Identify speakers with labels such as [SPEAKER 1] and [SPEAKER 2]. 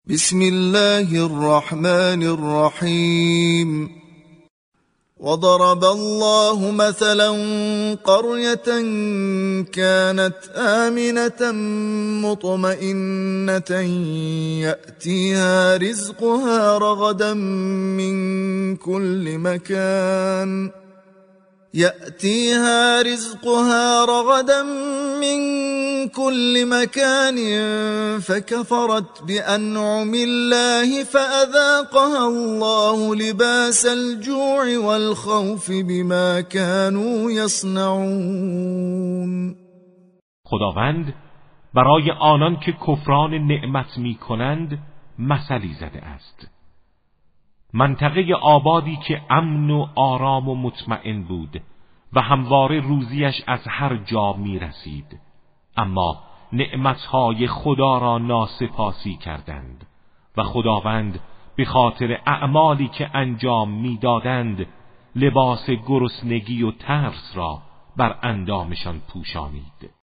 [SPEAKER 1] بسم الله الرحمن الرحيم وضرب الله مثلا قرية كانت آمنة مطمئنة يأتيها رزقها رغدا من كل مكان فكفرت بأنعم الله فأذاقها الله لباس الجوع والخوف بما كانوا يصنعون.
[SPEAKER 2] خداوند برای آنان که کفران نعمت می کنند مثلی زده است. منطقه آبادی که امن و آرام و مطمئن بود و همواره روزیش از هر جا می رسید، اما نعمتهای خدا را ناسپاسی کردند و خداوند به خاطر اعمالی که انجام میدادند لباس گرسنگی و ترس را بر اندامشان پوشانید.